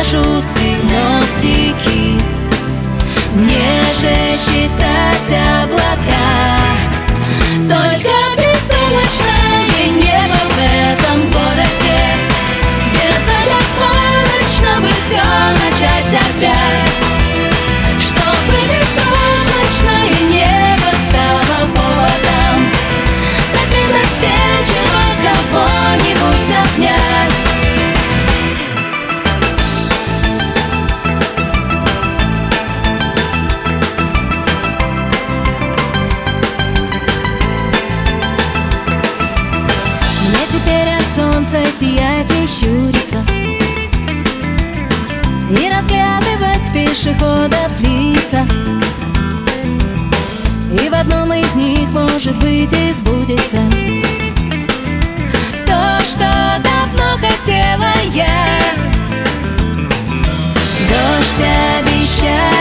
скажут синоптики. Мне же считать облака. Только безоблачное небо в этом городе. Безоблачно бы все начать опять. Чтобы безоблачное небо стало поводом так беззастенчиво кого-нибудь обнять. Теперь от солнца сиять и щуриться, и разглядывать пешеходов лица. И в одном из них, может быть, и сбудется то, что давно хотела я. Дождь обещает